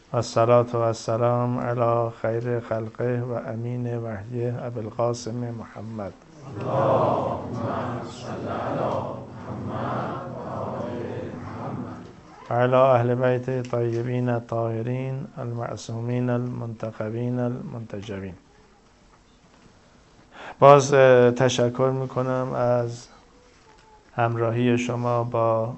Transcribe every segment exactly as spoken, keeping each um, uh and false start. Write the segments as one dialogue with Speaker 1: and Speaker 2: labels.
Speaker 1: الصلاة والسلام على خیر خلقه و امین وحیه ابوالقاسم محمد.
Speaker 2: اللهم صل علی محمد و آل محمد
Speaker 1: و علی اهل بیت طیبین الطاهرین المعصومین المنتخبین المنتجبین. باز تشکر میکنم از همراهی شما با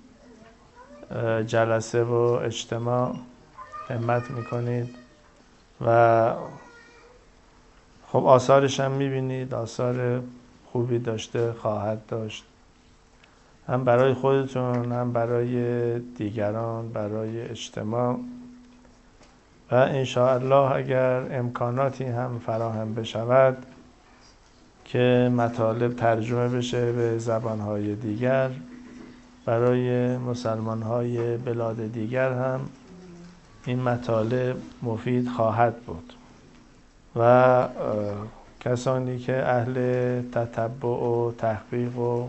Speaker 1: جلسه و اجتماع. همت میکنید و خب آثارش هم میبینید، آثار خوبی داشته خواهد داشت، هم برای خودتون هم برای دیگران، برای اجتماع. و انشاءالله اگر امکاناتی هم فراهم بشود که مطالب ترجمه بشه به زبانهای دیگر، برای مسلمانهای بلاد دیگر هم این مطالب مفید خواهد بود و کسانی که اهل تتبع و تحقیق و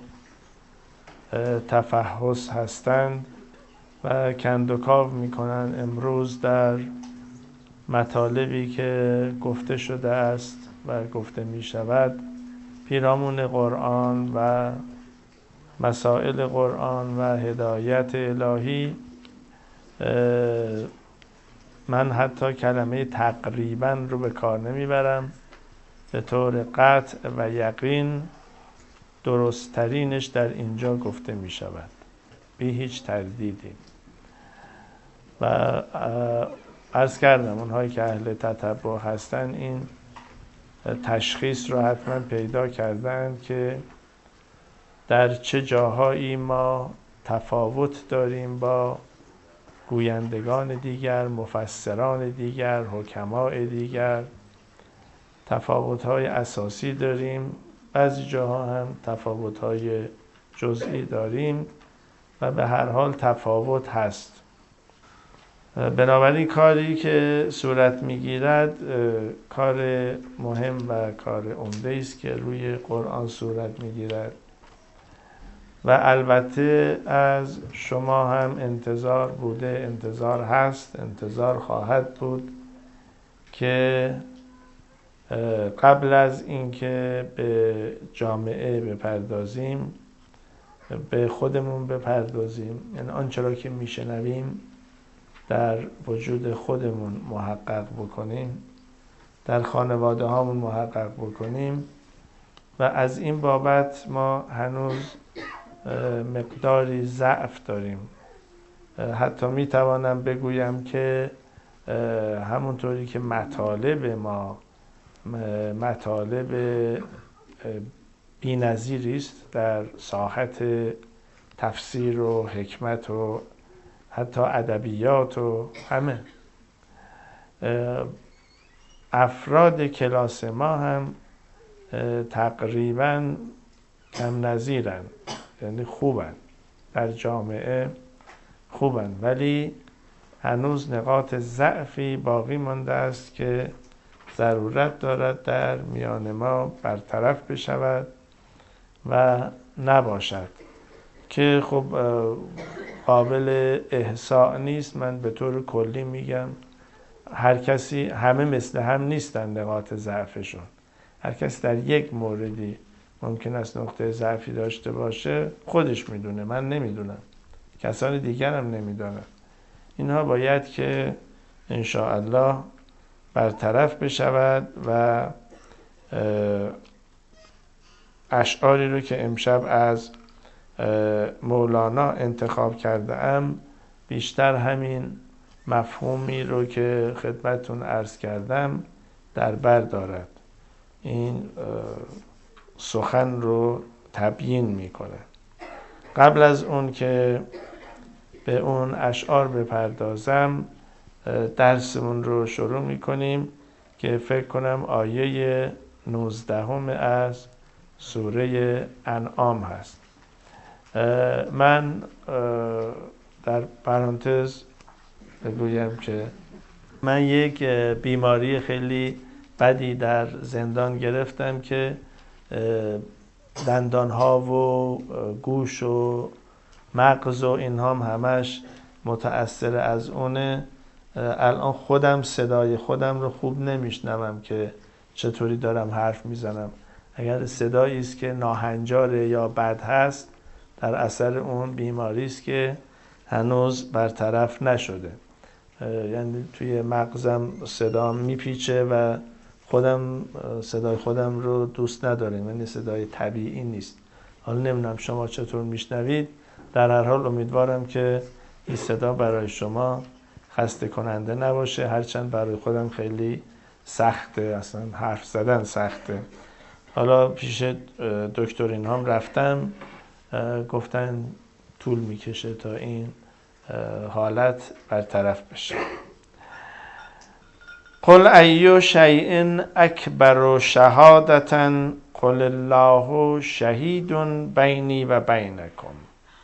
Speaker 1: تفحص هستند و کندوکاو میکنن امروز در مطالبی که گفته شده است و گفته می شود پیرامون قرآن و مسائل قرآن و هدایت الهی، من حتی کلمه تقریبا رو به کار نمیبرم. به طور قطع و یقین درستترینش در اینجا گفته می شود بی هیچ تردیدی. و عرض کردم اونهایی که اهل تتبع هستن این تشخیص رو حتما پیدا کردن که در چه جاهایی ما تفاوت داریم با گویندگان دیگر، مفسران دیگر، حکماء دیگر. تفاوت‌های اساسی داریم، بعضی جاها هم تفاوت‌های جزئی داریم و به هر حال تفاوت هست. بنابراین کاری که صورت می‌گیرد کار مهم و کار عمده است که روی قرآن صورت می‌گیرد و البته از شما هم انتظار بوده، انتظار هست، انتظار خواهد بود که قبل از اینکه به جامعه بپردازیم به خودمون بپردازیم، یعنی آنچه را که میشنویم در وجود خودمون محقق بکنیم، در خانواده هامون محقق بکنیم. و از این بابت ما هنوز مقداری ضعف داریم. حتی میتوانم بگویم که همونطوری که مطالب ما مطالب بی‌نظیری است در ساحت تفسیر و حکمت و حتی ادبیات و همه، افراد کلاس ما هم تقریباً کم نظیرن، یعنی خوبن در جامعه خوبن، ولی هنوز نقاط ضعفی باقی مانده است که ضرورت دارد در میان ما برطرف بشود و نباشد که خب قابل احصاء نیست. من به طور کلی میگم هر کسی، همه مثل هم نیستن نقاط ضعفشون. هر کسی در یک موردی ممکن است نقطه ضعفی داشته باشه، خودش میدونه، من نمیدونم، کسان دیگر هم نمیدونن. اینها باید که انشاءالله برطرف بشود و اشعاری رو که امشب از مولانا انتخاب کرده ام بیشتر همین مفهومی رو که خدمتتون عرض کردم در بر دارد. این سخن رو تبیین میکنه. قبل از اون که به اون اشعار بپردازم درسمون رو شروع میکنیم که فکر کنم آیه نوزدهم از سوره انعام هست. من در پرانتز بگویم که من یک بیماری خیلی بدی در زندان گرفتم که دندانها و گوش و مغز و اینها هم همش متأثر از اونه الان خودم صدای خودم رو خوب نمیشنوم که چطوری دارم حرف میزنم. اگر صدایی است که ناهنجاره یا بد هست، در اثر اون بیماری است که هنوز برطرف نشده. یعنی توی مغزم صدام میپیچه و خودم صدای خودم رو دوست ندارم، یعنی صدای طبیعی نیست. حالا نمیدونم شما چطور میشنوید، در هر حال امیدوارم که این صدا برای شما خسته کننده نباشه، هرچند برای خودم خیلی سخته، اصلا حرف زدن سخته. حالا پیش دکترین هم رفتم، گفتن طول میکشه تا این حالت برطرف بشه. قل ای شیء اکبر شهادة قل الله شهید بینی و بینکم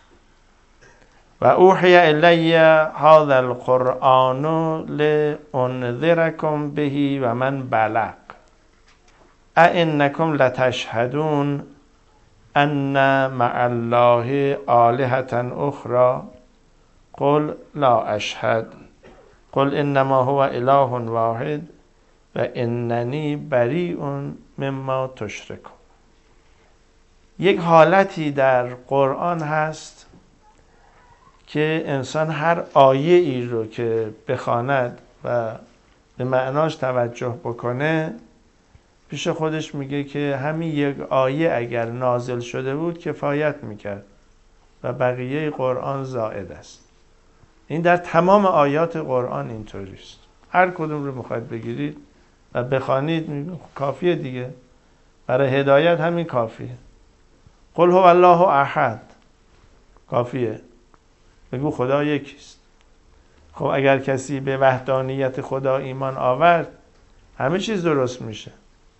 Speaker 1: و اوحی الی هذا القرآن لانذرکم به و من بلغ ائنکم لتشهدون ان مع الله آلهة اخرى قل لا اشهد قل انما هو اله واحد و اننی بریء مما تشرکون. یک حالتی در قرآن هست که انسان هر آیه ای رو که بخواند و به معناش توجه بکنه، پیش خودش میگه که همین یک آیه اگر نازل شده بود کفایت میکرد و بقیه قرآن زائد است. این در تمام آیات قرآن اینطوری است. هر کدوم رو میخواید بگیرید و بخوانید کافیه دیگه. برای هدایت همین کافیه. قل هو الله احد کافیه. بگو خدا یکیست. خب اگر کسی به وحدانیت خدا ایمان آورد، همه چیز درست میشه.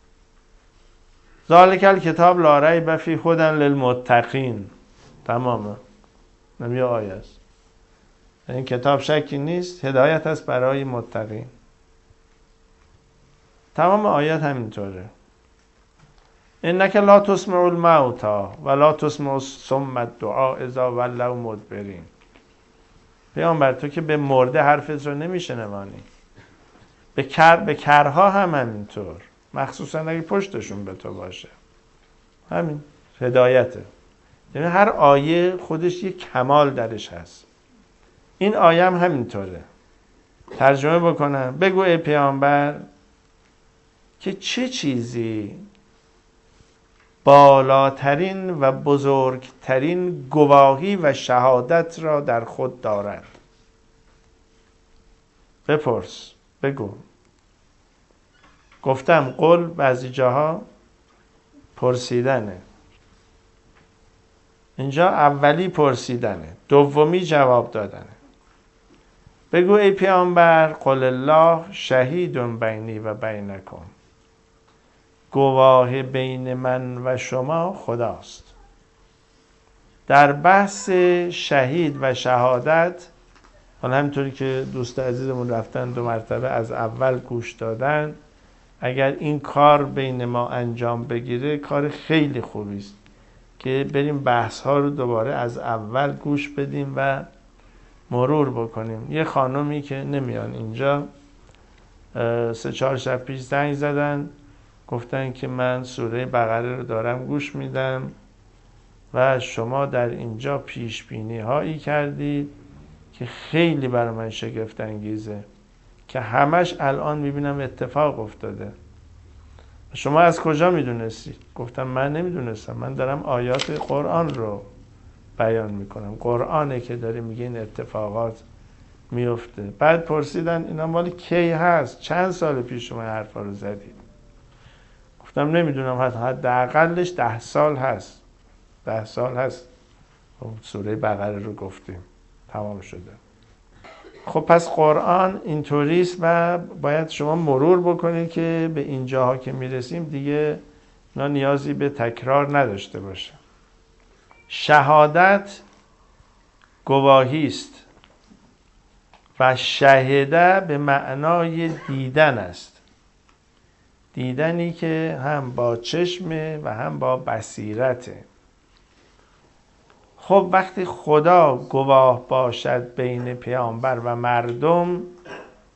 Speaker 1: ذالک الکتاب لا ریب فیه هدی للمتقین. تمامه. نمیه آیه است. این کتاب شکی نیست، هدایت است برای متقین. تمام آیات همینطوره. انک لا تسمع الموتى ولا تسمع الصم الدعاء اذا ولوا مدبرین. پیامبر تو که به مرده حرفت رو نمیشنوانی. به کر به کرها هم همینطور، مخصوصا اگه پشتشون به تو باشه. همین هدایته. یعنی هر آیه خودش یک کمال درش هست. این آیه هم همینطوره. ترجمه بکنم. بگو ای پیامبر که چه چیزی بالاترین و بزرگترین گواهی و شهادت را در خود دارد. بپرس، بگو. گفتم قل بعضی جاها پرسیدنه. اینجا اولی پرسیدنه، دومی جواب دادنه. بگو ای پیامبر قل الله شهید بینی و بینکم. گواه بین من و شما خداست. در بحث شهید و شهادت، حالا همینطوری که دوست عزیزمون رفتن دو مرتبه از اول گوش دادن، اگر این کار بین ما انجام بگیره کار خیلی خوبی است که بریم بحث ها رو دوباره از اول گوش بدیم و مرور بکنیم. یه خانومی که نمیان اینجا سه چهار شب پیش زنگ زدن، گفتن که من سوره بقره رو دارم گوش میدم و شما در اینجا پیش بینی هایی کردید که خیلی برای من شگفت انگیزه که همش الان میبینم اتفاق افتاده. شما از کجا میدونستید؟ گفتم من نمیدونستم، من دارم آیات قرآن رو بیان میکنم. قرآنه که داره میگه این اتفاقات میفته. بعد پرسیدن اینا مال کی هست؟ چند سال پیش شما حرفا رو زدید؟ گفتم نمیدونم، حداقلش ده سال هست. ده سال هست سوره بقره رو گفتیم، تمام شده. خب پس قرآن اینطوریست و باید شما مرور بکنید که به اینجاها که میرسیم دیگه اینا نیازی به تکرار نداشته باشه. شهادت گواهی است و شهده به معنای دیدن است. دیدنی که هم با چشمه و هم با بصیرته. خب وقتی خدا گواه باشد بین پیامبر و مردم،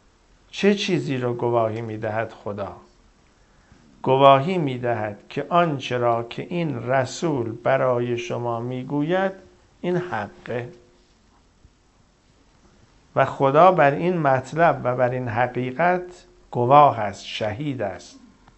Speaker 1: چه چیزی رو گواهی میدهد خدا؟ گواهی میدهد که آنچه را که این رسول برای شما میگوید این حقه و خدا بر این مطلب و بر این حقیقت گواه است، شهید است.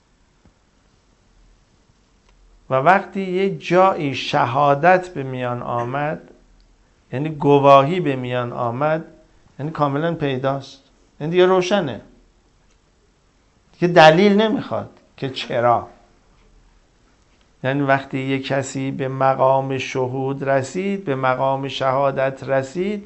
Speaker 1: و وقتی یه جایی شهادت به میان آمد، یعنی گواهی به میان آمد، یعنی کاملا پیداست، یعنی دیگه روشنه، دیگه دلیل نمیخواد که چرا. یعنی وقتی یه کسی به مقام شهود رسید، به مقام شهادت رسید،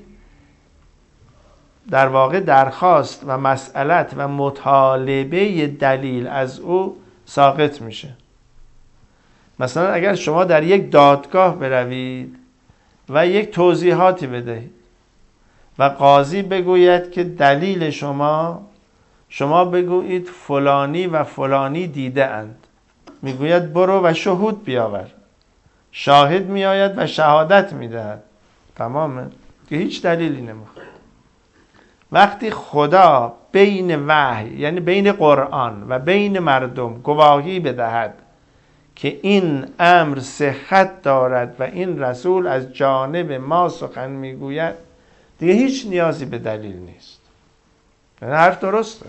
Speaker 1: در واقع درخواست و مسئلت و مطالبه دلیل از او ساقط میشه. مثلا اگر شما در یک دادگاه بروید و یک توضیحاتی بدهید و قاضی بگوید که دلیل شما، شما بگویید فلانی و فلانی دیده اند، میگوید برو و شهود بیاور، شاهد میآید و شهادت میدهد، تمامه که هیچ دلیلی نمیخواد. وقتی خدا بین وحی، یعنی بین قرآن و بین مردم گواهی بدهد که این امر صحت دارد و این رسول از جانب ما سخن میگوید، دیگه هیچ نیازی به دلیل نیست. یعنی حرف درسته.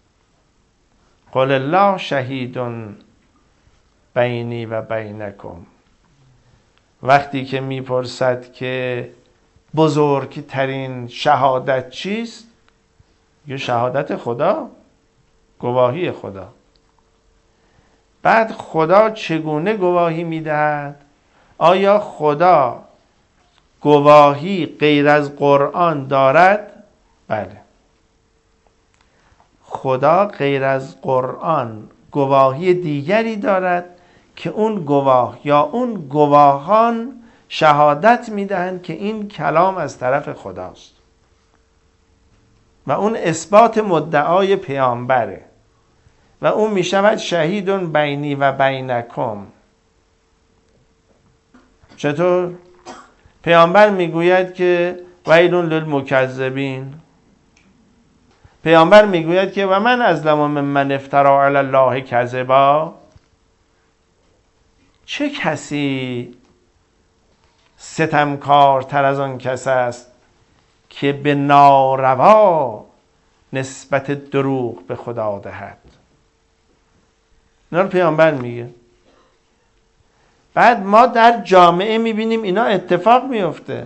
Speaker 1: قل الله شهید بینی و بینکم. وقتی که میپرسد که بزرگترین شهادت چیست، یه شهادت خدا، گواهی خدا. بعد خدا چگونه گواهی میدهد؟ آیا خدا گواهی غیر از قرآن دارد؟ بله. خدا غیر از قرآن گواهی دیگری دارد که اون گواه یا اون گواهان شهادت میدهند که این کلام از طرف خداست و اون اثبات مدعای پیامبره و اون میشود شهیدون بینی و بینکم. چطور؟ پیامبر میگوید که ویلون للمکذبین، پیامبر میگوید که و من ازلم ممن افترا علی الله کذبا. چه کسی ستمکارتر از آن کس است که به ناروا نسبت دروغ به خدا دهد؟ اینا رو پیامبر میگه. بعد ما در جامعه میبینیم اینا اتفاق میفته.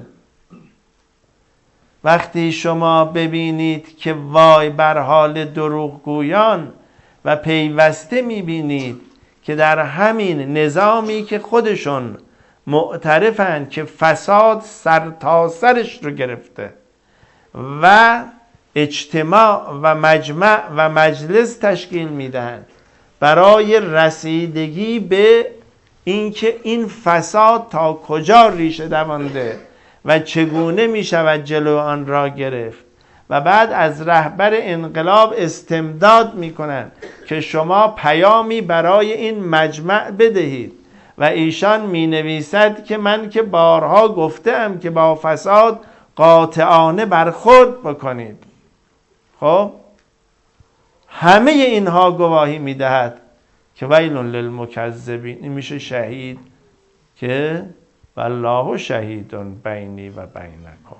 Speaker 1: وقتی شما ببینید که وای بر حال دروغگویان و پیوسته میبینید که در همین نظامی که خودشون معترفند که فساد سر تا سرش رو گرفته و اجتماع و مجمع و مجلس تشکیل میدهند برای رسیدگی به اینکه این فساد تا کجا ریشه دوانده و چگونه می شود جلو آن را گرفت، و بعد از رهبر انقلاب استمداد می کنند که شما پیامی برای این مجمع بدهید و ایشان می نویسد که من که بارها گفتم که با فساد قاطعانه برخورد بکنید. خب همه اینها گواهی می دهد که ویل للمکذبین. این میشه شهید که والله شهید بینی و بینکم.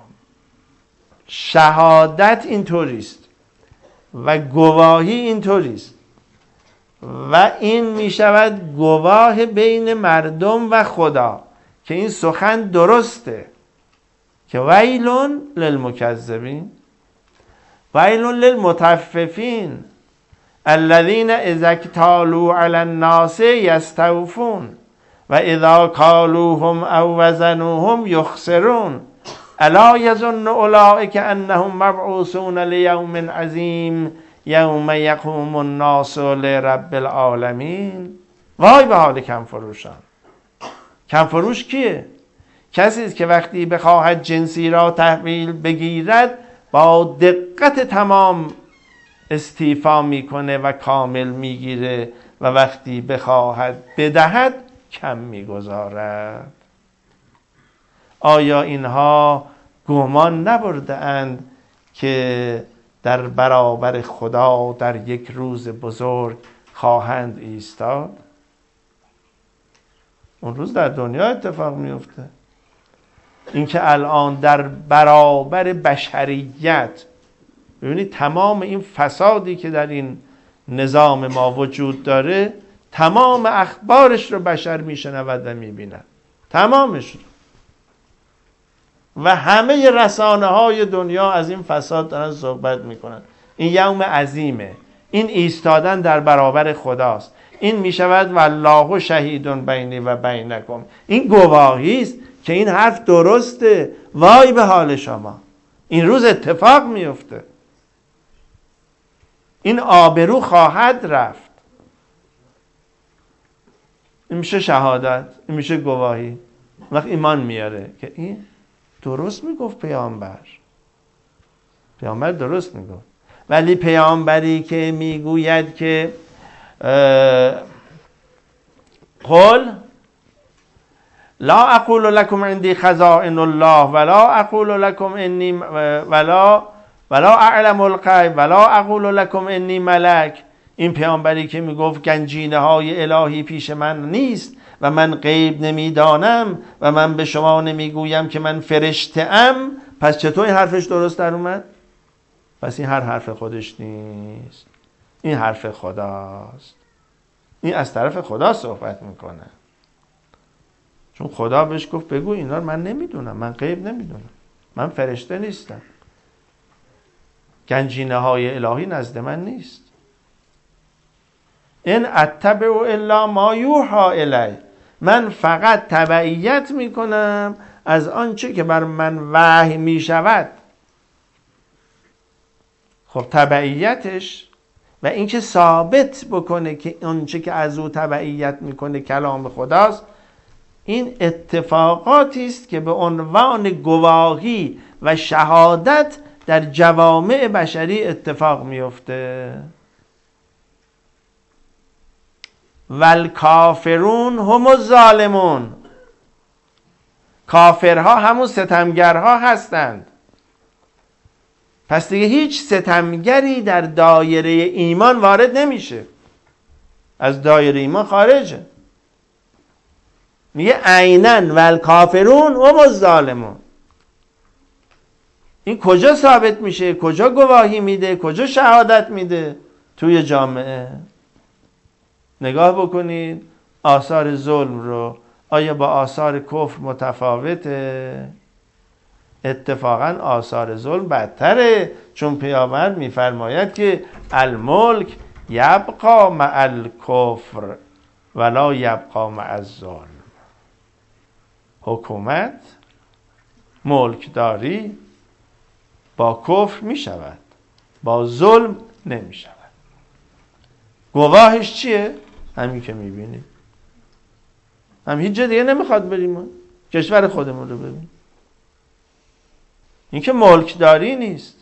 Speaker 1: شهادت اینطوریست و گواهی اینطوریست و این میشود گواه بین مردم و خدا که این سخن درسته که ویل للمکذبین ویل للمطففین الذين اذا اكتالوا على الناس يستوفون و اذا کالوهم او وزنوهم یخسرون الا یظن اولئک انهم مبعوثون لیوم عظیم یوم یقوم الناس لرب العالمین. وای به حال کم فروشان. کم فروش کیه؟ کسی است که وقتی بخواهد جنسی را تحویل بگیرد با دقت تمام استیفا میکنه و کامل میگیره و وقتی بخواهد بدهد کم میگذارد. آیا اینها گمان نبرده اند که در برابر خدا در یک روز بزرگ خواهند ایستاد. اون روز در دنیا اتفاق میفته. اینکه الان در برابر بشریت، ببینید تمام این فسادی که در این نظام ما وجود داره، تمام اخبارش رو بشر میشنود و میبیند، تمامش رو. و همه رسانه های دنیا از این فساد دارن صحبت میکنن. این یوم عظیمه، این ایستادن در برابر خداست. این میشود والله شهیدون بینی و بینکم. این گواهی است که این حرف درسته. وای به حال شما، این روز اتفاق میفته. این آبرو خواهد رفت. این میشه شهادت، این میشه گواهی. وقت ایمان میاره که این درست میگفت پیامبر. پیامبر درست میگفت. ولی پیامبری که میگوید که قل لا اقول لكم عندي خزائن الله ولا اقول لكم اني ولا ولا اعلم الغیب ولا اقول لكم اني ملک. این پیامبری که میگفت گنجینه های الهی پیش من نیست و من غیب نمیدانم و من به شما نمیگویم که من فرشته ام، پس چطور این حرفش درست در اومد؟ پس این هر حرف خودش نیست، این حرف خداست. این از طرف خدا صحبت میکنه، چون خدا بهش گفت بگو اینا رو من نمیدونم، من غیب نمیدونم، من فرشته نیستم، گنجینه های الهی نزد من نیست. ان اتبع الا ما یوحی الی، من فقط تبعیت میکنم از آنچه که بر من وحی میشود. خب تبعیتش و اینکه ثابت بکنه که آنچه که از او تبعیت میکنه کلام خداست، این اتفاقاتی است که به عنوان گواهی و شهادت در جوامع بشری اتفاق میفته. والکافرون هم الظالمون، کافرها همون ستمگرها هستند. پس دیگه هیچ ستمگری در دایره ایمان وارد نمیشه، از دایره ایمان خارجه. میگه عینن والکافرون هم الظالمون. این کجا ثابت میشه؟ کجا گواهی میده؟ کجا شهادت میده؟ توی جامعه. نگاه بکنید آثار ظلم رو، آیا با آثار کفر متفاوته؟ اتفاقا آثار ظلم بدتره، چون پیامبر میفرماید که الملک یبقا مع الکفر ولا یبقا مع الظلم. حکومت، ملکداری با کفر میشود، با ظلم نمیشود. گواهش چیه؟ همین که میبینیم. هم هیچ جا دیگه نمیخواد بریم، کشور خودمون رو ببین. این که ملکداری نیست.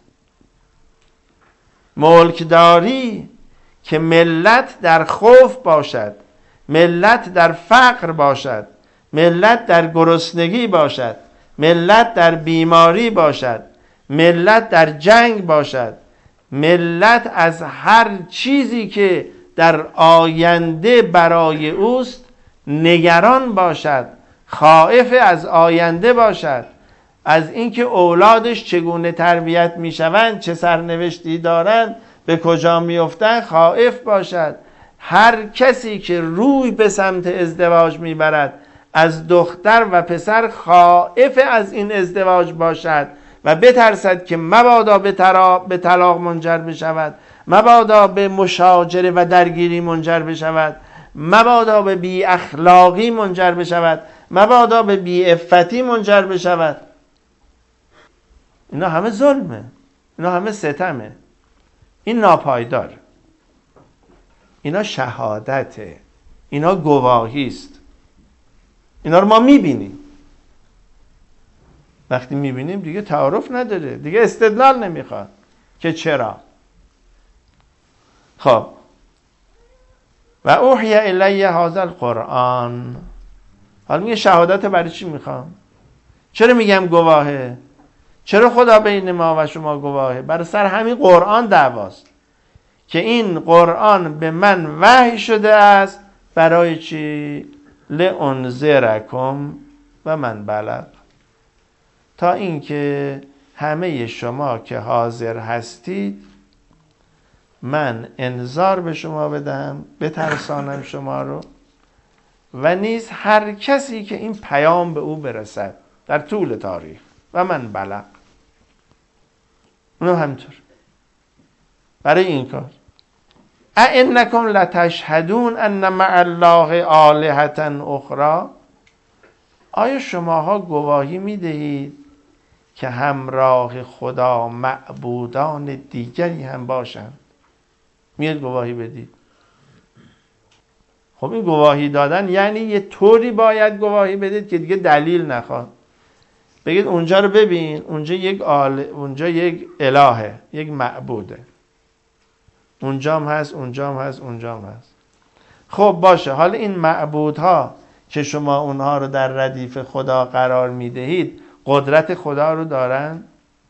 Speaker 1: ملکداری که ملت در خوف باشد، ملت در فقر باشد، ملت در گرسنگی باشد، ملت در بیماری باشد، ملت در جنگ باشد، ملت از هر چیزی که در آینده برای اوست نگران باشد، خائف از آینده باشد، از اینکه اولادش چگونه تربیت میشوند، چه سرنوشتی دارند، به کجا میافتند، خائف باشد. هر کسی که روی به سمت ازدواج میبرد از دختر و پسر خائف از این ازدواج باشد و بترسد که مبادا به طلاق منجر بشود، مبادا به مشاجره و درگیری منجر بشود، مبادا به بی اخلاقی منجر بشود، مبادا به بی عفتی منجر بشود. اینا همه ظلمه، اینا همه ستمه، این ناپایدار، اینا شهادته، اینا گواهی است. اینا رو ما میبینیم. وقتی میبینیم دیگه تعارف نداره، دیگه استدلال نمیخواد که چرا. خب و اوحی الی هذا القرآن. حالا میگه شهادت برای چی میخوام؟ چرا میگم گواهه؟ چرا خدا بین ما و شما گواهه؟ برای سر همین قرآن دعواست که این قرآن به من وحی شده است برای چی؟ لانذرکم و من بلغ، تا اینکه همه شما که حاضر هستید من انذار به شما بدهم، بترسانم شما رو، و نیز هر کسی که این پیام به او برسد در طول تاریخ، و من بلغ. اونو همینطور برای این کار ائنکم لتشهدون ان مع الله آلهة اخرى، آیا شماها گواهی میدهید که همراه خدا معبودان دیگری هم باشند؟ میاد گواهی بدید. خب این گواهی دادن یعنی یه طوری باید گواهی بدید که دیگه دلیل نخواد. بگید اونجا رو ببین، اونجا یک آل، اونجا یک الهه، یک معبوده، اونجا هم هست، اونجا هم هست، اونجا هم هست. خب باشه، حالا این معبودها که شما اونها رو در ردیف خدا قرار میدهید قدرت خدا رو دارن؟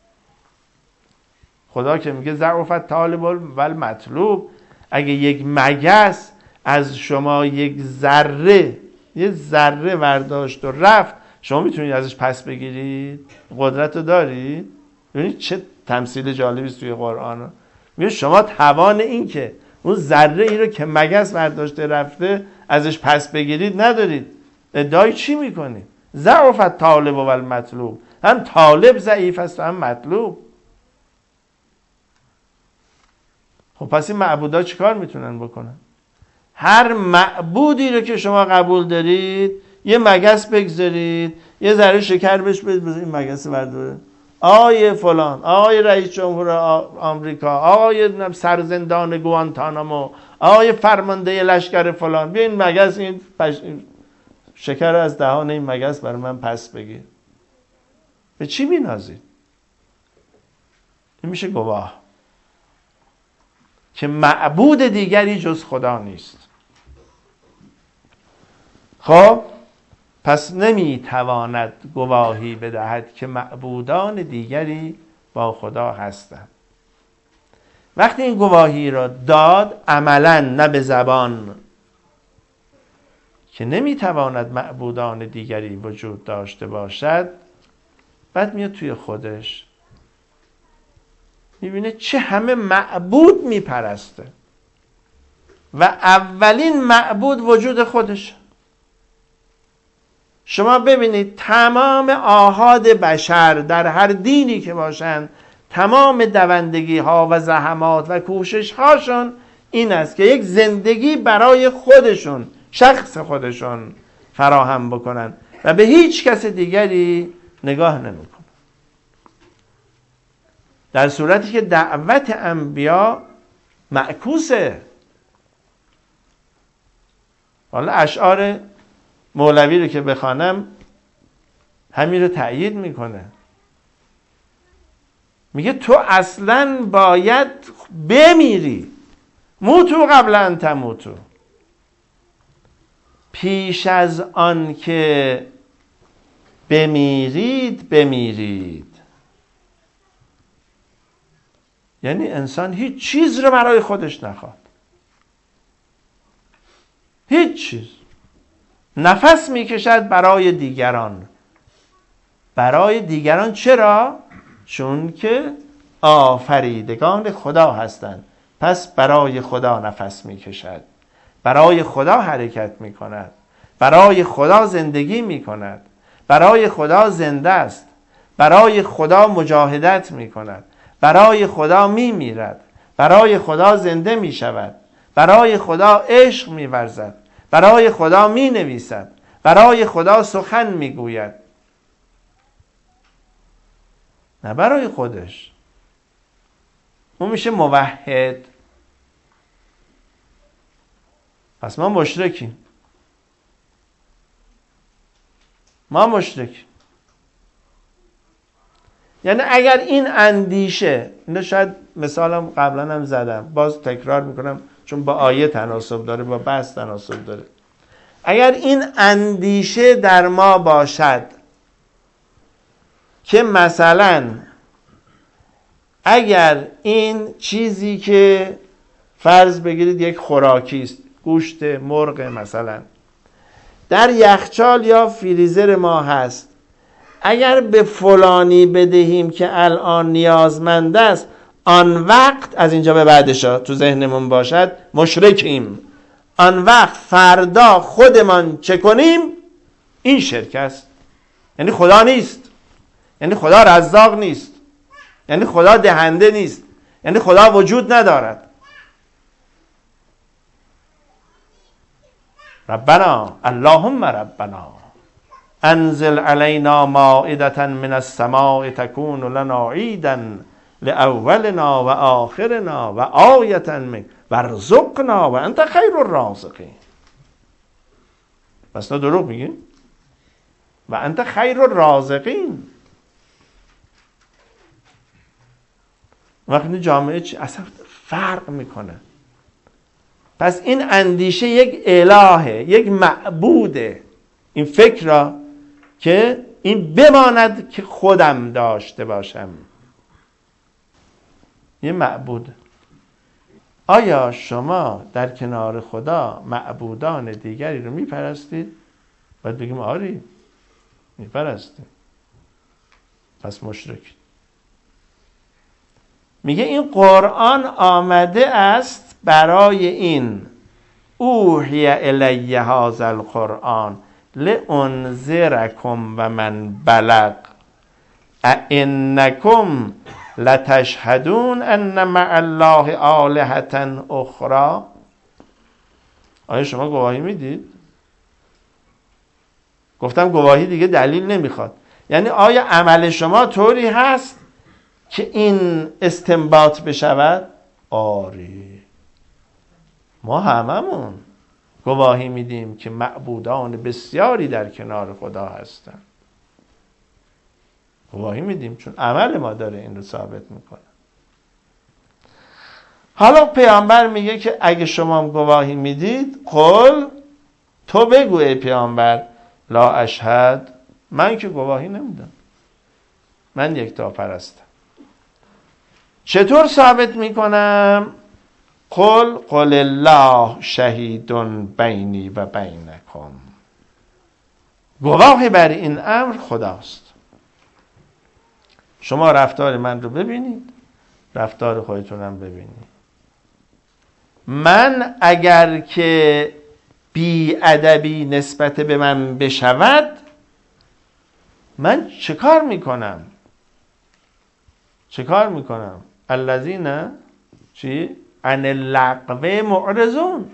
Speaker 1: خدا که میگه ضعف طالب و المطلوب، اگه یک مگس از شما یک ذره یه ذره برداشت و رفت، شما میتونید ازش پس بگیرید؟ قدرت رو دارید؟ ببینید چه تمثیل جالبی است توی قرآن. میگه شما توان این که اون ذره ای رو که مگس برداشته رفته ازش پس بگیرید ندارید. ادعای چی میکنید؟ ضعف طالب و المطلوب، هم طالب ضعیف است و هم مطلوب. خب پس این معبودا چی کار میتونن بکنن؟ هر معبودی رو که شما قبول دارید یه مگس بگذارید، یه ذره شکر بهش بدید، این مگس برداره. آیه فلان، آیه رئیس جمهور آمریکا، آیه سرزندان گوانتانامو، آیه فرمانده لشکر فلان، بیا این مگس، این پش... شکر از دهان این مگس برای من پس بگیر. به چی می‌نازید؟ این میشه گواه که معبود دیگری جز خدا نیست. خب پس نمیتواند گواهی بدهد که معبودان دیگری با خدا هستند. وقتی این گواهی را داد عملا، نه به زبان، که نمیتواند معبودان دیگری وجود داشته باشد، بعد میاد توی خودش میبینه چه همه معبود میپرسته و اولین معبود وجود خودش. شما ببینید تمام آحاد بشر در هر دینی که باشند، تمام دوندگی ها و زحمات و کوشش هاشون این است که یک زندگی برای خودشون، شخص خودشون فراهم بکنن و به هیچ کس دیگری نگاه نمیکنن. در صورتی که دعوت انبیا معکوسه. حالا اشعار مولوی رو که بخوانم همین رو تأیید میکنه. میگه تو اصلا باید بمیری، موتو قبل ان تموتو، پیش از آن که بمیرید بمیرید. یعنی انسان هیچ چیز رو برای خودش نخواد، هیچ چیز. نفس میکشد برای دیگران. برای دیگران چرا؟ چون که آفریدگان خدا هستند، پس برای خدا نفس میکشد، برای خدا حرکت میکند، برای خدا زندگی میکند، برای خدا زنده است، برای خدا مجاهدت میکند، برای خدا میمیرد، برای خدا زنده میشود، برای خدا عشق میورزد، برای خدا مینویسد، برای خدا سخن میگوید. نه برای خودش. اون میشه موحد. پس ما مشرکیم. ما مشرکیم. یعنی اگر این اندیشه، اینو شاید مثالم قبلا هم زدم، باز تکرار میکنم چون با آیه تناسب داره، با بحث تناسب داره. اگر این اندیشه در ما باشد که مثلا اگر این چیزی که فرض بگیرید یک خوراکی است، گوشت مرغ مثلا، در یخچال یا فریزر ما هست، اگر به فلانی بدهیم که الان نیازمند است، آن وقت، از اینجا به بعدش تو ذهنمون باشد، مشرکیم. آن وقت فردا خودمان چه کنیم؟ این شرک است. یعنی خدا نیست، یعنی خدا رزاق نیست، یعنی خدا دهنده نیست، یعنی خدا وجود ندارد. ربنا اللهم ربنا انزل علینا مائدة من السماء تكون لنا عیدا لأولنا و آخرنا و آیة منک وارزقنا و انت خیر الرازقین. پس تو دروغ میگی؟ و انت خیر الرازقین. وقتی جامعه چی؟ اصلا فرق میکنه. پس این اندیشه یک الهه، یک معبوده. این فکر را که این بماند که خودم داشته باشم، یه معبود. آیا شما در کنار خدا معبودان دیگری رو میپرستید؟ باید بگیم آری میپرستید. پس مشرک. میگه این قرآن آمده است برای این. اوحی الی هذا القرآن لانذرکم و من بلغ ائنکم لتشهدون ان مع الله آلهة اخرى. آیا شما گواهی میدید؟ گفتم گواهی دیگه دلیل نمیخواد. یعنی آیا عمل شما طوری هست که این استنباط بشود؟ آری، ما هممون گواهی میدیم که معبودان بسیاری در کنار خدا هستن. گواهی میدیم چون عمل ما داره این رو ثابت میکنه. حالا پیامبر میگه که اگه شما هم گواهی میدید، قل، تو بگو ای پیامبر، لا اشهد، من که گواهی نمیدم، من یکتا پرستم. چطور ثابت میکنم؟ قل قل الله شهید بینی و بینکم. گواه بر این امر خداست. شما رفتار من رو ببینید، رفتار خودتونم ببینید. من اگر که بی ادبی نسبت به من بشود، من چه کار میکنم؟ چه کار میکنم؟ الذین چی؟ عن اللغو معرضون.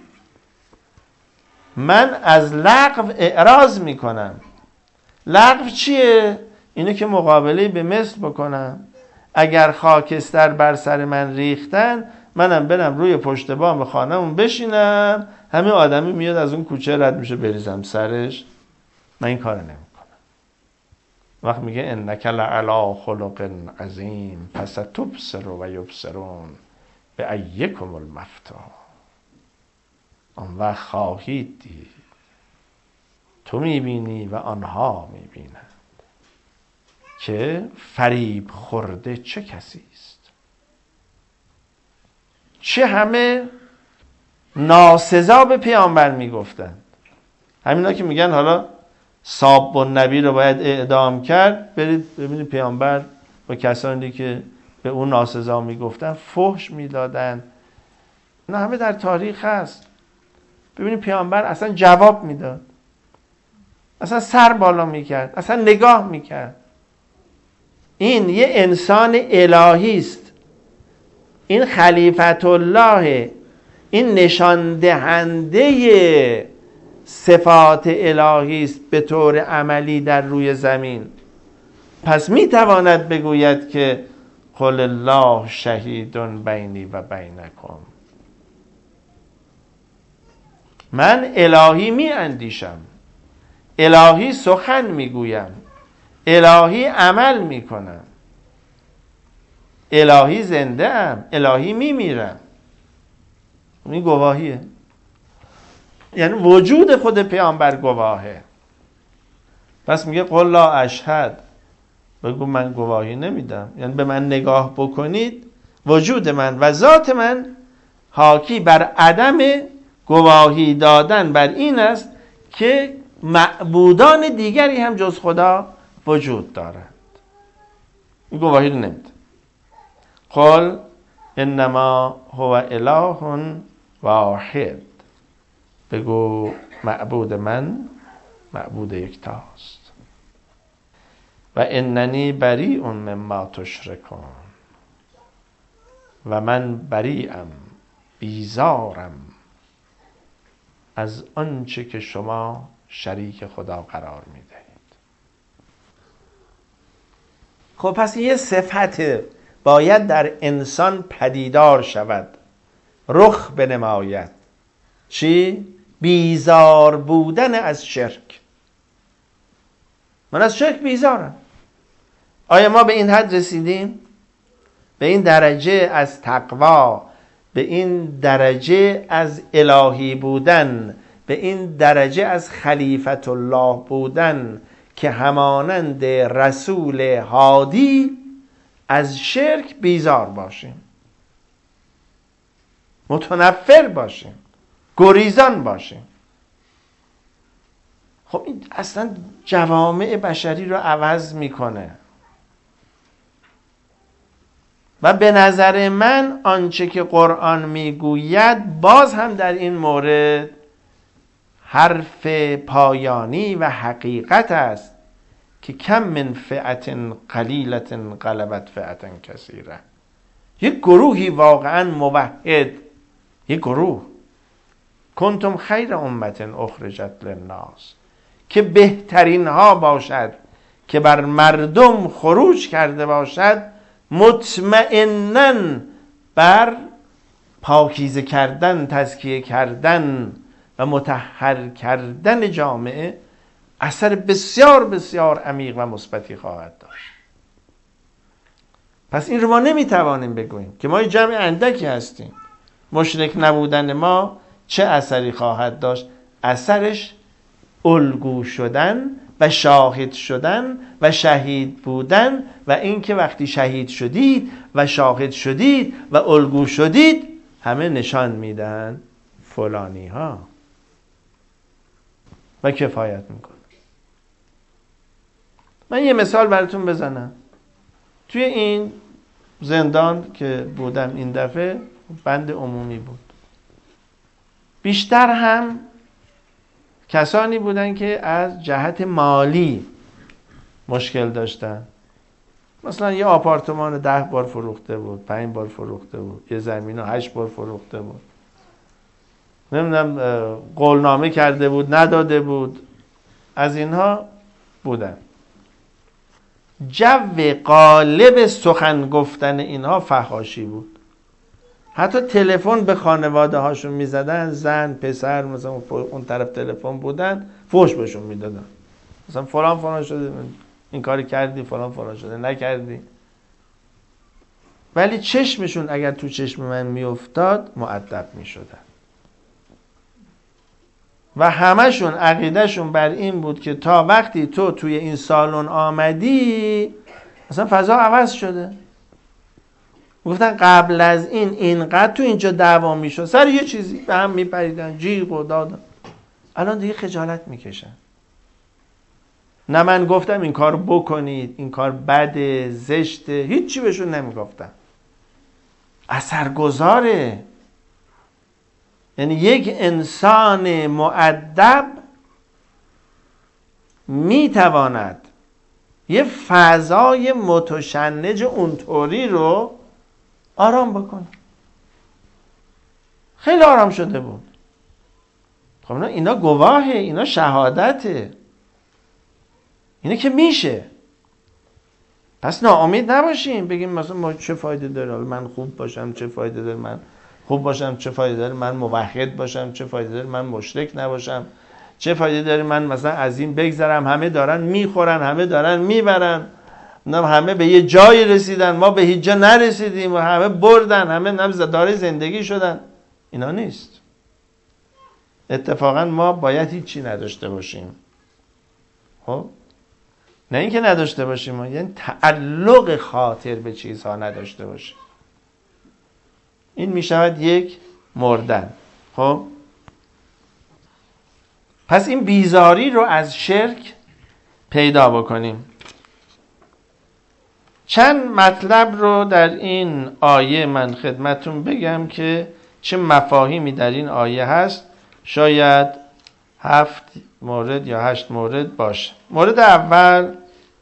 Speaker 1: من از لغو اعراض میکنم. لغو چیه؟ اینه که مقابله به مثل بکنم. اگر خاکستر بر سر من ریختن، منم برم روی پشت بام خانه‌مون بشینم، همین آدمی میاد از اون کوچه رد میشه بریزم سرش. من این کار نمیکنم. وقت میگه انک لعلی خلق عظیم فستبصر و یبصرون بأیکم المفتون. آن وقت خواهید دید، تو میبینی و آنها میبینند، که فریب خورده چه کسی است. چه همه ناسزا به پیامبر میگفتند. همینا که میگن حالا ساب و نبی رو باید اعدام کرد، برید ببینید پیامبر با کسانی که به اون ناسزا میگفتن فحش میدادن. اینا همه در تاریخ هست. ببینید پیامبر اصلا جواب میداد، اصلا سر بالا میکرد، اصلا نگاه میکرد. این یه انسان الهی است، این خلیفت الله، این نشان دهنده صفات الهی است به طور عملی در روی زمین. پس میتواند بگوید که قل الله شهید بینی و بینکم. من الهی می اندیشم، الهی سخن میگویم، الهی عمل میکنم، الهی زنده ام، الهی میمیرم. این گواهیه. یعنی وجود خود پیامبر گواهه. پس میگه قل لا اشهد، بگو من گواهی نمیدم، یعنی به من نگاه بکنید وجود من و ذات من حاکی بر عدم گواهی دادن بر این است که معبودان دیگری هم جز خدا وجود دارند. این گواهی رو نمیده. قل انما هو اله واحد، بگو معبود من معبود یکتاست. و اننی بریء مما تشرکون، و من بریئم، بیزارم از آنچه که شما شریک خدا قرار میدهید. خب پس یه صفت باید در انسان پدیدار شود، رخ بنماید. چی؟ بیزار بودن از شرک. من از شرک بیزارم. آیا ما به این حد رسیدیم؟ به این درجه از تقوا، به این درجه از الهی بودن، به این درجه از خلیفت الله بودن که همانند رسول هادی از شرک بیزار باشیم، متنفر باشیم، گریزان باشیم. خب این اصلا جوامع بشری رو عوض میکنه. و به نظر من آنچه که قرآن میگوید باز هم در این مورد حرف پایانی و حقیقت است که کم من فئة قلیلة غلبت فئة کثیرة. یک گروهی واقعا موحد، یک گروه کنتم خیر امة اخرجت للناس، که بهترین ها باشد که بر مردم خروج کرده باشد، مطمئناً بر پاکیزه کردن، تزکیه کردن و مطهر کردن جامعه اثر بسیار بسیار عمیق و مثبتی خواهد داشت. پس این رو ما نمیتوانیم بگوییم که ما جمع اندکی هستیم. مشرک نبودن ما چه اثری خواهد داشت؟ اثرش الگو شدن و شاهد شدن و شهید بودن، و اینکه وقتی شهید شدید و شاهد شدید و الگو شدید همه نشان میدن فلانی ها و کفایت میکنه. من یه مثال براتون بزنم. توی این زندان که بودم این دفعه بند عمومی بود، بیشتر هم کسانی بودن که از جهت مالی مشکل داشتن. مثلا یه آپارتمان ده بار فروخته بود، پنج بار فروخته بود، یه زمین رو هشت بار فروخته بود، نمیدونم قولنامه کرده بود نداده بود. از اینها بودن. جو غالب سخن گفتن اینها فحاشی بود. حتی تلفن به خانواده هاشون میزدن، زن پسر مثلا اون طرف تلفن بودن، فحش بهشون میدادن، مثلا فلان فلان شده، این کاری کردی، فلان فلان شده، نکردی. ولی چشمشون اگر تو چشم من میافتاد مؤدب میشدن. و همشون عقیدهشون بر این بود که تا وقتی تو توی این سالن آمدی مثلا فضا عوض شده. گفتن قبل از این اینقدر تو اینجا دعوا میشد، سر یه چیزی به هم میپریدن، جیغ و دادن. الان دیگه خجالت میکشن. نه من گفتم این کار بکنید، این کار بده، زشته، هیچی بهشون نمیگفتم. اثرگذاره. یعنی یک انسان مؤدب میتواند یه فضای متشنج اونطوری رو آرام بکنه. خیلی آرام شده بود. خب اینا, اینا گواهه، اینا شهادته، اینا که میشه. پس ناامید نباشیم بگیم مثلا ما چه فایده داره من خوب باشم، چه فایده داره من خوب باشم، چه فایده داره من موحد باشم، چه فایده داره من مشرک نباشم، چه فایده داره من مثلا از این بگذرم. همه دارن میخورن، همه دارن میبرن، همه به یه جایی رسیدن، ما به هیچ جا نرسیدیم و همه بردن، همه نمزدار زندگی شدن. اینا نیست. اتفاقا ما باید هیچی نداشته باشیم. خب نه اینکه نداشته باشیم، یعنی تعلق خاطر به چیزها نداشته باشیم. این می شود یک مردن. خب پس این بیزاری رو از شرک پیدا بکنیم. چند مطلب رو در این آیه من خدمتون بگم که چه مفاهیمی در این آیه هست. شاید هفت مورد یا هشت مورد باشه. مورد اول،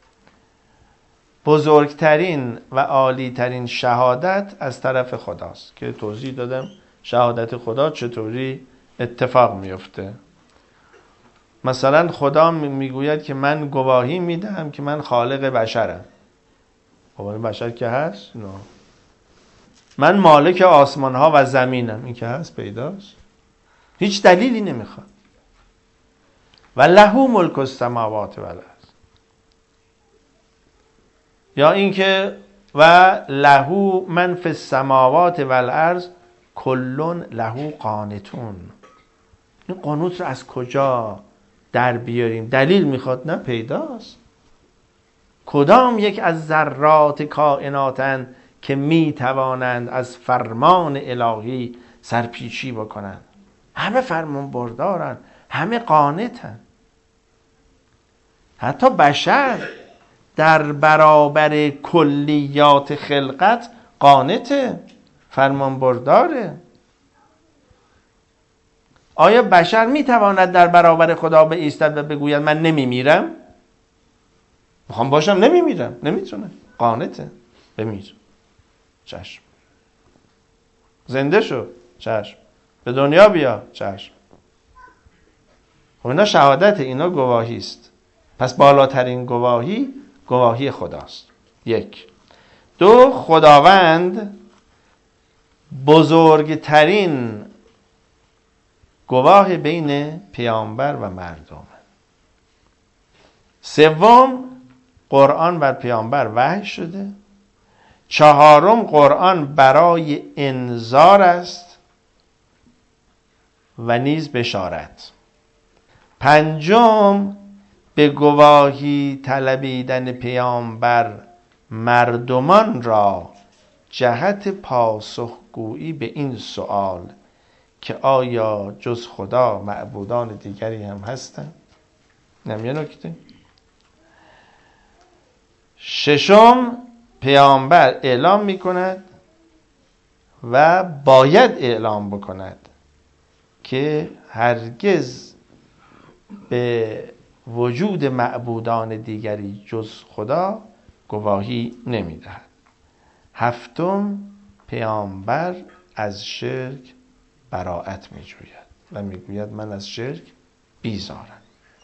Speaker 1: بزرگترین و عالیترین شهادت از طرف خداست که توضیح دادم شهادت خدا چطوری اتفاق میفته. مثلا خدا میگوید که من گواهی میدم که من خالق بشرم. خب بشر که هست؟ نه. من مالک آسمان ها و زمینم. این که هست، پیداست. هیچ دلیلی نمیخواد. و له ملک السماوات و الارض. یا اینکه و له من فی السماوات و الارض کلون له قانتون. این قانوت رو از کجا در بیاریم؟ دلیل میخواد؟ نه، پیداست. کدام یک از ذرات کائناتن که میتوانند از فرمان الهی سرپیچی بکنند؟ همه فرمان بردارن، همه قانتن. حتی بشر در برابر کلیات خلقت قانته، فرمان برداره. آیا بشر میتواند در برابر خدا بایستد و بگوید من نمیمیرم؟ میخوام باشم نمیمیرم؟ نمیتونه، قانته. بمیر، چشم. زنده شو، چشم. به دنیا بیا، چشم. خب اینا شهادت، اینا گواهی است. پس بالاترین گواهی گواهی خداست. یک. دو، خداوند بزرگترین گواه بین پیامبر و مردم. سوم، قرآن بر پیامبر وحی شده. چهارم، قرآن برای انذار است و نیز بشارت. پنجم، به گواهی طلبیدن پیامبر مردمان را جهت پاسخگویی به این سؤال که آیا جز خدا معبودان دیگری هم هستند؟ نمیه نکته. ششم، پیامبر اعلام می کند و باید اعلام بکند که هرگز به وجود معبودان دیگری جز خدا گواهی نمی دهد. هفتم، پیامبر از شرک براءت می جوید و می گوید من از شرک بیزارم.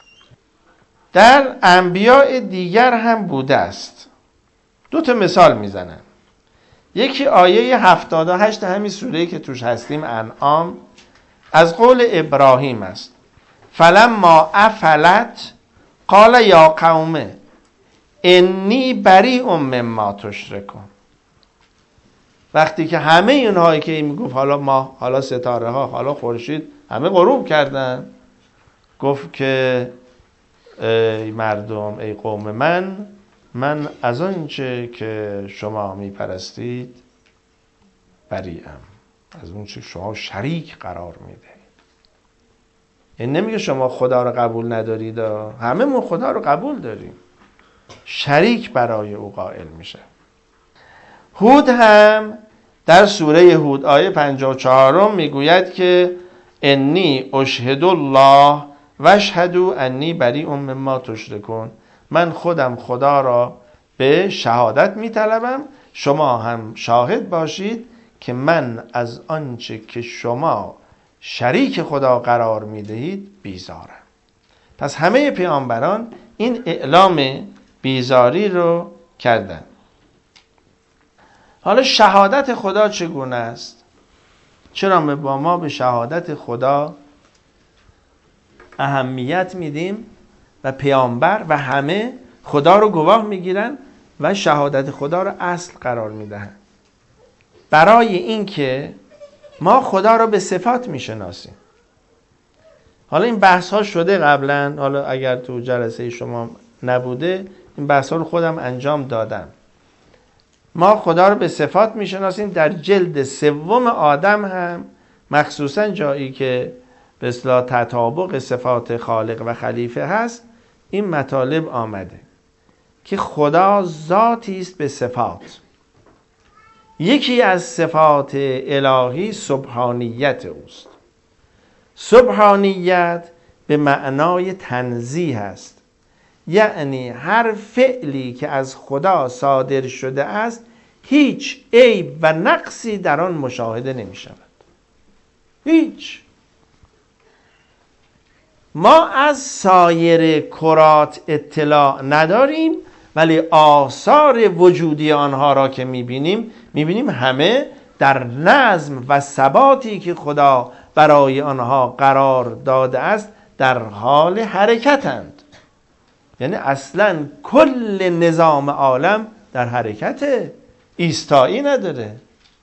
Speaker 1: در انبیاء دیگر هم بوده است. دو تا مثال می زنم. یکی آیه هفتاد و هشت همین سوره‌ای که توش هستیم، انعام، از قول ابراهیم است. فلما افلت قال یا قوم انی بریء مما تشرکون. وقتی که همه اینهایی که این میگفت، حالا ما، حالا ستاره ها، حالا خورشید، همه غروب کردن، گفت که ای مردم، ای قوم من، من از آنچه که شما میپرستید بریئم، از اونچه شما شریک قرار میدهید. این نمیگه شما خدا رو قبول ندارید، همه ما خدا رو قبول داریم، شریک برای او قائل میشه. هود هم در سوره هود آیه پنجاه و چهار میگوید که انی اشهد الله و اشهدوا انی بریء مما تشرکون. من خودم خدا را به شهادت میطلبم، شما هم شاهد باشید که من از آنچه که شما شریک خدا قرار میدهید بیزارم. پس همه پیامبران این اعلام بیزاری رو کردن. حالا شهادت خدا چگونه است؟ چرا با ما به شهادت خدا اهمیت میدیم و پیامبر و همه خدا رو گواه میگیرن و شهادت خدا رو اصل قرار میدهن؟ برای اینکه ما خدا رو به صفات میشناسیم. حالا این بحث ها شده قبلا، حالا اگر تو جلسه شما نبوده این بحثا رو خودم انجام دادم. ما خدا رو به صفات میشناسیم. در جلد سوم آدم هم مخصوصا جایی که به اصطلاح تطابق صفات خالق و خلیفه هست این مطالب آمده که خدا ذاتی است به صفات. یکی از صفات الهی سبحانیت اوست. سبحانیت به معنای تنزیه است، یعنی هر فعلی که از خدا صادر شده است هیچ عیب و نقصی در آن مشاهده نمی شود. هیچ. ما از سایر کرات اطلاع نداریم، ولی آثار وجودی آنها را که میبینیم میبینیم همه در نظم و ثباتی که خدا برای آنها قرار داده است در حال حرکتند. یعنی اصلا کل نظام عالم در حرکته، ایستایی نداره،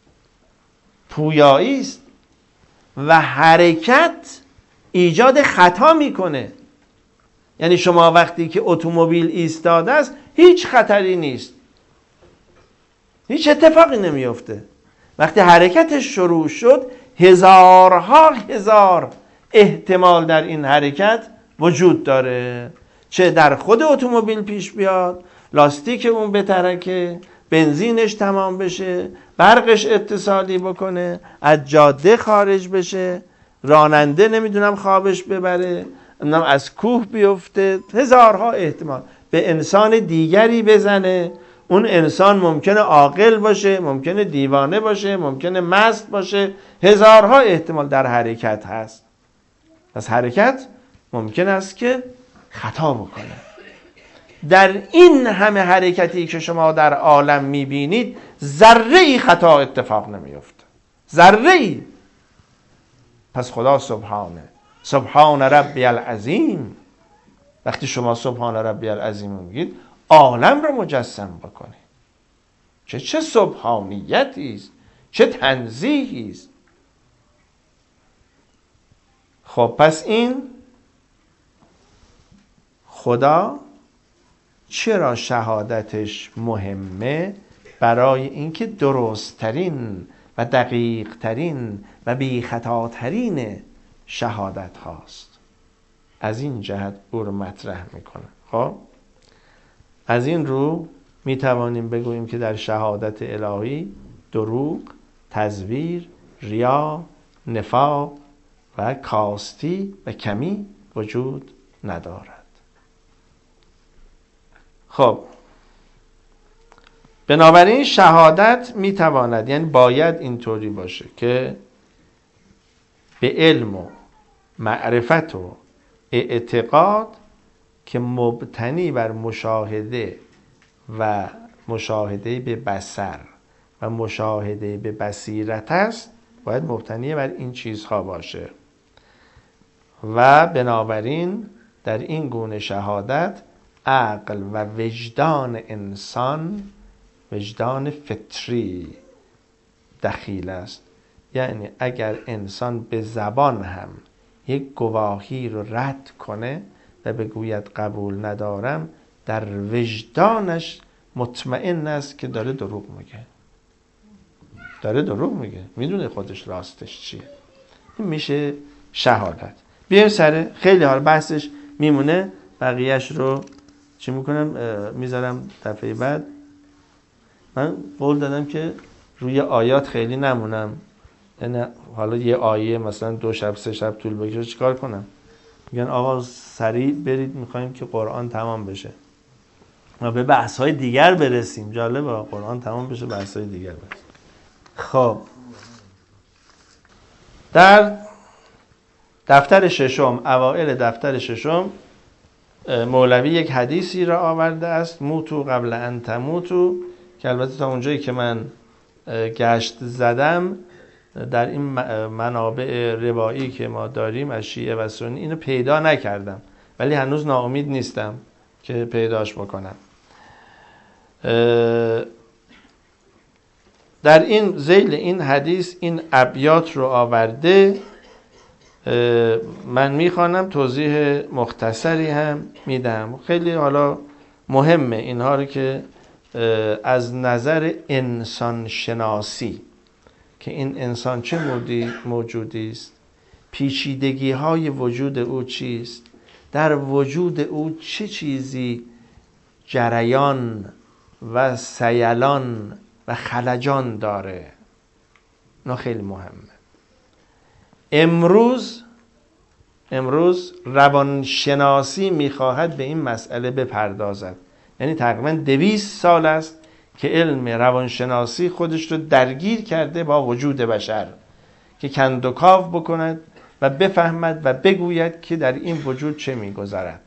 Speaker 1: پویایی است و حرکت ایجاد خطا میکنه. یعنی شما وقتی که اتومبیل ایستاده است هیچ خطری نیست، هیچ اتفاقی نمیفته. وقتی حرکتش شروع شد هزارها هزار احتمال در این حرکت وجود داره، چه در خود اتومبیل پیش بیاد، لاستیک اون بترکه، بنزینش تمام بشه، برقش اتصالی بکنه، از جاده خارج بشه، راننده نمیدونم خوابش ببره، نمیدونم از کوه بیفته، هزارها احتمال، به انسان دیگری بزنه. اون انسان ممکنه عاقل باشه، ممکنه دیوانه باشه، ممکنه مست باشه، هزارها احتمال در حرکت هست. پس حرکت ممکن است که خطا بکنه. در این همه حرکتی که شما در عالم میبینید ذره ای خطا اتفاق نمیفته، ذره ای. پس خدا سبحانه، سبحان ربی العظیم. وقتی شما سبحان ربی العظیم میگید عالم رو مجسم بکنید. چه چه سبحانیتی است، چه تنزیهی است. خب پس این خدا چرا شهادتش مهمه؟ برای اینکه درستترین و دقیقترین و بی خطاترین شهادت هاست. از این جهت او رو مطرح میکنه. خب از این رو می توانیم بگوییم که در شهادت الهی دروغ، تزویر، ریا، نفاق و کاستی و کمی وجود ندارد. خب بنابراین شهادت می تواند، یعنی باید اینطوری باشه که به علم و معرفت و اعتقاد که مبتنی بر مشاهده و مشاهده به بصر و مشاهده به بصیرت است، باید مبتنی بر این چیزها باشه. و بنابراین در این گونه شهادت عقل و وجدان انسان، وجدان فطری دخیل است. یعنی اگر انسان به زبان هم یک گواهی رو رد کنه و بگوید قبول ندارم، در وجدانش مطمئن است که داره دروغ میگه، داره دروغ میگه، میدونه خودش راستش چیه. این میشه شهادت. بیایم سر خیلی حال بحثش میمونه، بقیهش رو چی میکنم میذارم دفعه بعد. من قول دادم که روی آیات خیلی نمونم، یعنی حالا یه آیه مثلا دو شب سه شب طول بکشه چیکار کنم؟ میگن آقا سریع برید میخوایم که قرآن تمام بشه و به بحث‌های دیگر برسیم. جالبه قرآن تمام بشه بحث‌های دیگر برسیم. خب در دفتر ششم، اوائل دفتر ششم، مولوی یک حدیثی را آورده است، موتو قبل ان تموتو، که البته تا اونجایی که من گشت زدم در این منابع روایی که ما داریم از شیعه و سنی اینو پیدا نکردم، ولی هنوز ناامید نیستم که پیداش بکنم. در این ذیل این حدیث این ابیات رو آورده، من میخوانم، توضیح مختصری هم میدم. خیلی حالا مهمه اینها رو که از نظر انسان شناسی که این انسان چه موجودی است، پیچیدگی های وجود او چیست، در وجود او چه چیزی جریان و سیلان و خلجان داره، نه خیلی مهمه. امروز امروز روانشناسی میخواهد به این مسئله بپردازد. یعنی تقریبا دویست سال است که علم روانشناسی خودش رو درگیر کرده با وجود بشر که کند و کاو بکند و بفهمد و بگوید که در این وجود چه میگذرد.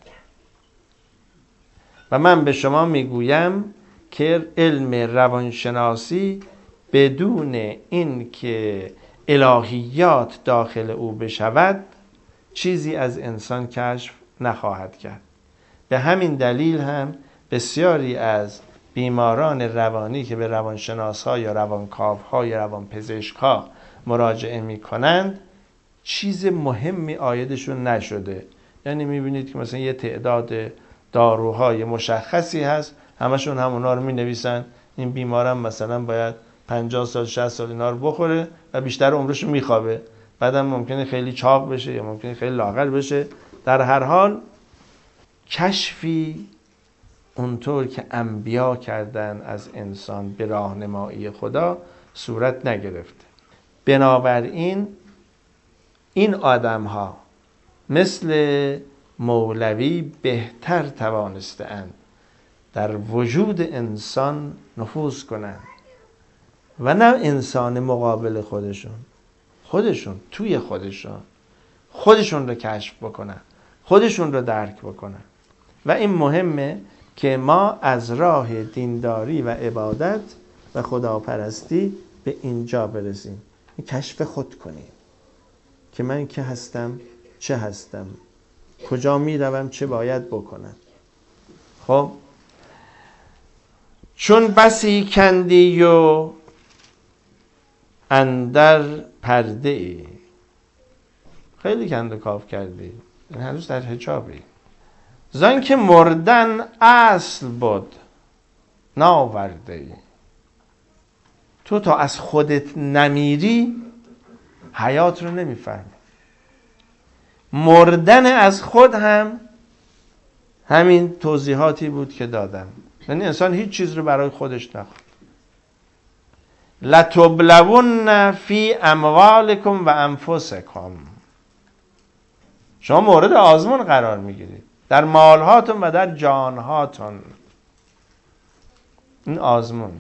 Speaker 1: و من به شما میگویم که علم روانشناسی بدون این که الهیات داخل او بشود چیزی از انسان کشف نخواهد کرد. به همین دلیل هم بسیاری از بیماران روانی که به روانشناس‌ها یا روانکاوها یا روانپزشک‌ها مراجعه می‌کنند چیز مهمی عایدشون نشده. یعنی می‌بینید که مثلا یه تعداد داروهای مشخصی هست، همشون همونا رو می‌نویسن این بیمارم مثلا باید پنجاه سال شصت سال اینا رو بخوره و بیشتر عمرش رو میخوابه، بعدم ممکنه خیلی چاق بشه یا ممکنه خیلی لاغر بشه. در هر حال کشفی اونطور که انبیا کردن از انسان به راهنمایی خدا صورت نگرفته. بنابراین این آدم ها مثل مولوی بهتر توانسته‌اند در وجود انسان نفوذ کنند و نه انسان مقابل خودشون، خودشون توی خودشون خودشون رو کشف بکنن، خودشون رو درک بکنن. و این مهمه که ما از راه دینداری و عبادت و خداپرستی به اینجا برسیم، کشف خود کنیم که من که هستم، چه هستم، کجا می روم، چه باید بکنم. خب چون بسی کندی و اندر پرده ای، خیلی کند و کاف کردی، هنوز در حجابی. زن که مردن اصل بود ناورده ای، تو تا از خودت نمیری حیات رو نمیفهمی. مردن از خود هم همین توضیحاتی بود که دادم. یعنی انسان هیچ چیز رو برای خودش نخواد. لتبلون فی اموالکم و انفسکم، شما مورد آزمون قرار میگیرید در مالهاتون و در جانهاتون. این آزمون.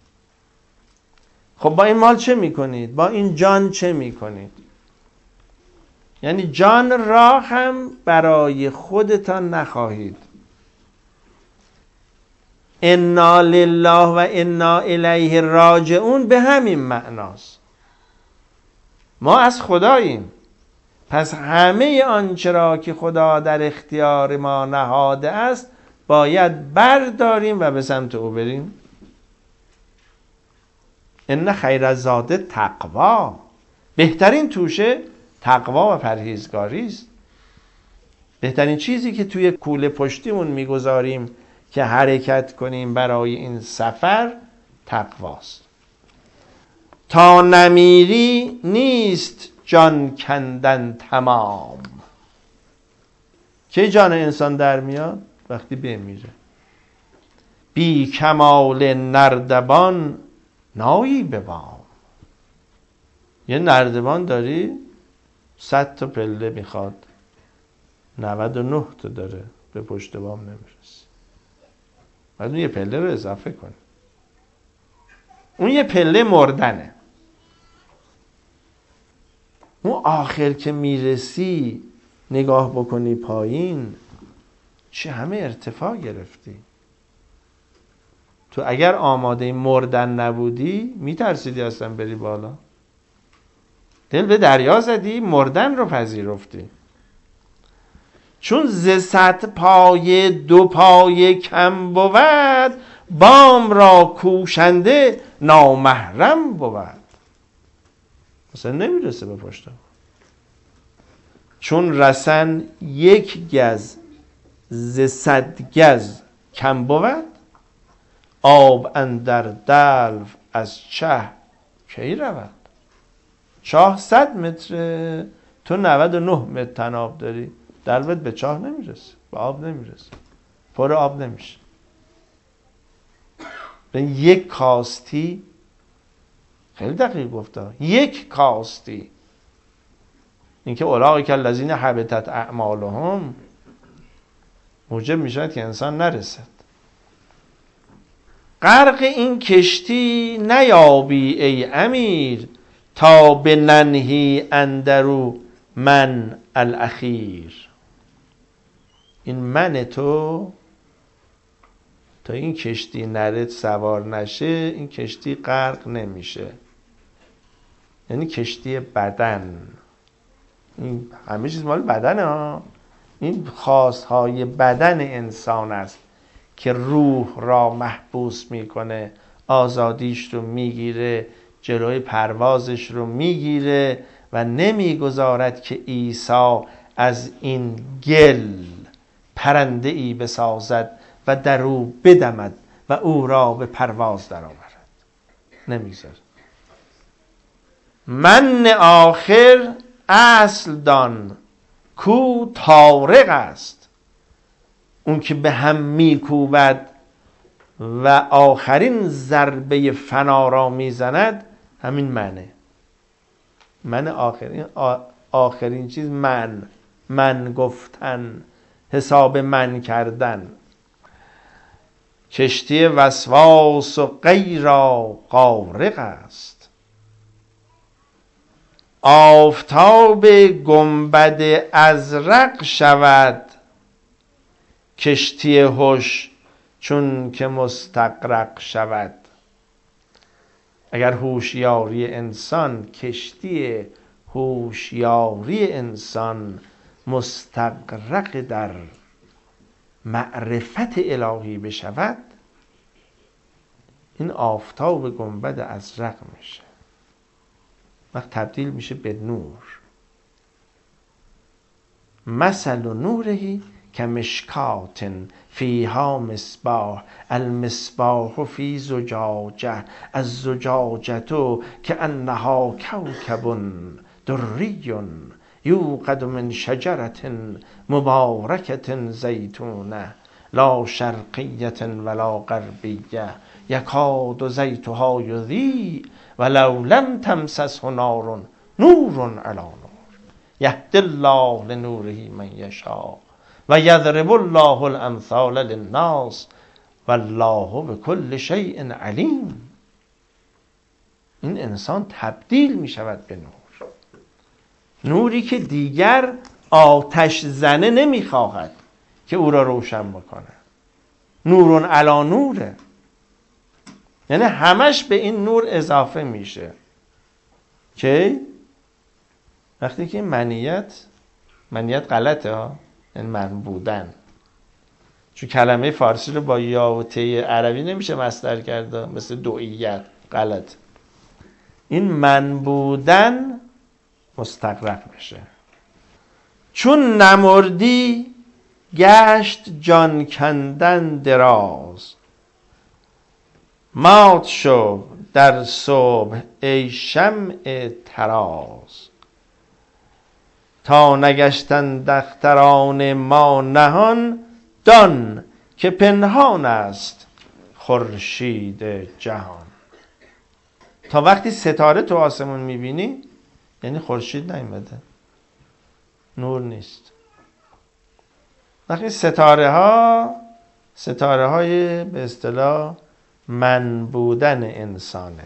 Speaker 1: خب با این مال چه میکنید؟ با این جان چه میکنید؟ یعنی جان را هم برای خودتان نخواهید. انا لله و انا الیه راجعون به همین معناست. ما از خداییم، پس همه آنچه را که خدا در اختیار ما نهاده است باید برداریم و به سمت او بریم. ان خیر الزاد تقوا، بهترین توشه تقوا و پرهیزگاری است. بهترین چیزی که توی کوله پشتیمون میگذاریم که حرکت کنیم برای این سفر تقواست. تا نمیری نیست جان کندن تمام. که جان انسان در میاد؟ وقتی بمیره. بی کمال نردبان نایی بوام. یه نردبان داری صد تا پله میخواد، نود و نه تا داره، به پشت بام نمیرسه. بعد اون یه پله رو اضافه کن. اون یه پله مردنه. اون آخر که میرسی نگاه بکنی پایین چه همه ارتفاع گرفتی. تو اگر آماده مردن نبودی میترسیدی اصلا بری بالا. دل به دریا زدی، مردن رو پذیرفتی. چون ز صد پای دو پای کم بود، بام را کوشنده نامحرم بود. مثلا نمیرسه به پشتم. چون رسن یک گز ز صد گز کم بود؟ آب اندر دلو از چه کی رود؟ چاه صد متره، تو نود و نه متر تناب داری، دلوت به چاه نمیرسه، به آب نمیرسه، پر آب نمیشه. به یک کاستی، خیلی دقیق گفته، یک کاستی، اینکه اولئک الذین حبطت اعمالهم، موجب میشود که انسان نرسد. غرق این کشتی نیابی ای امیر، تا به ننهی اندرو من الاخیر. این من تو تا این کشتی نرد سوار نشه، این کشتی غرق نمیشه. یعنی کشتی بدن، این همه چیز مال بدنه ها. این خواستهای بدن انسان است که روح را محبوس میکنه، آزادیش رو میگیره، جلوی پروازش رو میگیره و نمیگذارد که عیسی از این گل پرنده ای بسازد و در او بدمد و او را به پرواز در آورد. نمیگذارد. من آخر اصل دان کو طارق است، اون که به هم میکوبد و آخرین ضربه فنا را میزند، همین منه. من آخرین آخرین چیز من من گفتن، حساب من کردن. کشتی وسواس و غیرا غارق است، آفتاب گنبد ازرق شود، کشتی هوش چون که مستغرق شود. اگر هوشیاری انسان، کشتی هوشیاری انسان مستغرق در معرفت الهی بشود، این آفتاب گنبد ازرق میشه، وقت تبدیل میشه به نور. مثل نورهی که مشکات فیها مصباح، المصباح فی زجاجه، از زجاجتو که انها کوکب دری یوقد من شجرت مبارکت زیتونه لا شرقیت ولا غربیه یکاد زیتها یضیء ولو لم تمسسه نار نور علی نور یهدی الله لنوره من یشاء و یضرب الله الامثال للناس والله بكل شیء علیم. این انسان تبدیل می شود به نور، نوری که دیگر آتش زنه نمی خواهد که او را روشن بکنه. نورون علا نوره، یعنی همش به این نور اضافه میشه. که وقتی که منیت منیت غلطه ها، یعنی من بودن، چون کلمه فارسی رو با یا و ته عربی نمیشه مصدر کرده، مثل دوئیت غلط. این من بودن مستغرق میشه. چون نمردی گشت جان کندن دراز، مات شو در صبح ای شمع تراز. تا نگشتند اختران ما نهان، دان که پنهان است خورشید جهان. تا وقتی ستاره تو آسمون میبینی، یعنی خورشید نیامده، نور نیست. وقتی ستاره ها ستاره های به اصطلاح من بودن انسانه.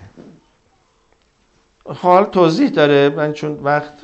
Speaker 1: حال توضیح داره، من چون وقت.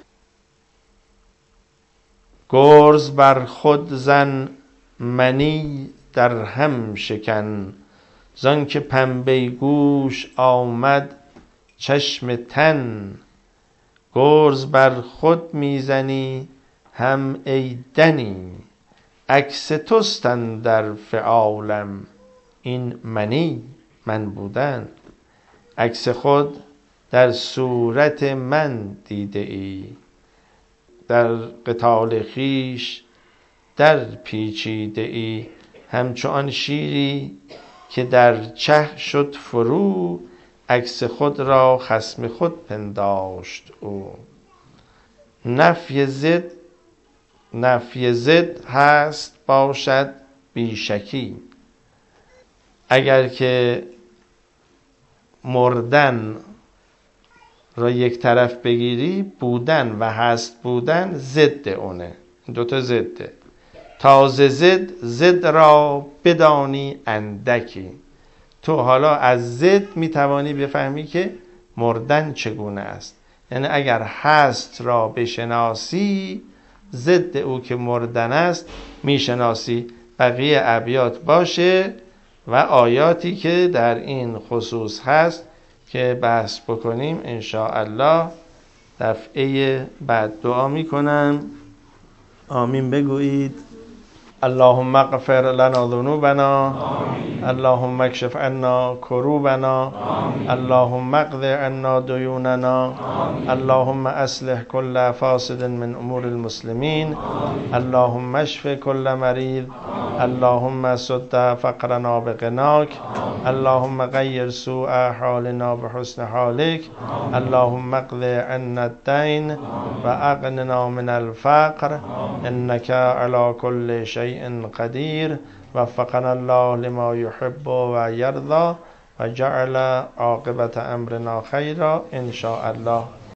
Speaker 1: گرز بر خود زن منی در هم شکن، زان که پنبه گوش آمد چشم تن. گرز بر خود میزنی هم ای دنی، عکس توست اندر فعالم این منی. من بودن، عکس خود در صورت من دیده ای، در قتال خیش در پیچیده ای. همچو آن شیری که در چه شد فرو، عکس خود را خصم خود پنداشت او. نفی ضد نفی ضد هست باشد بیشکی. اگر که مردن را یک طرف بگیری، بودن و هست بودن ضد اونه، دوتا ضده. تازه ضد ضد را بدانی اندکی. تو حالا از ضد میتوانی بفهمی که مردن چگونه است. یعنی اگر هست را بشناسی، ضد او که مردن است میشناسی. بقیه ابیات باشه و آیاتی که در این خصوص هست که بحث بکنیم ان شاء الله. دفعه بعد دعا میکنم، آمین بگویید. اللهم اغفر لنا ذنوبنا، اللهم اکشف عنا کروبنا، اللهم اقض عنا ديوننا، اللهم اصلح كل فاسد من امور المسلمين، اللهم اشف كل مريض، اللهم سد فقرنا بغناك، اللهم غير سوء حالنا بحسن حالك، اللهم اقض عنا الدين واغننا من الفقر انك على كل شيء قدير. وفقنا الله لما يحب ويرضى وجعل عاقبة امرنا خيرا ان شاء الله.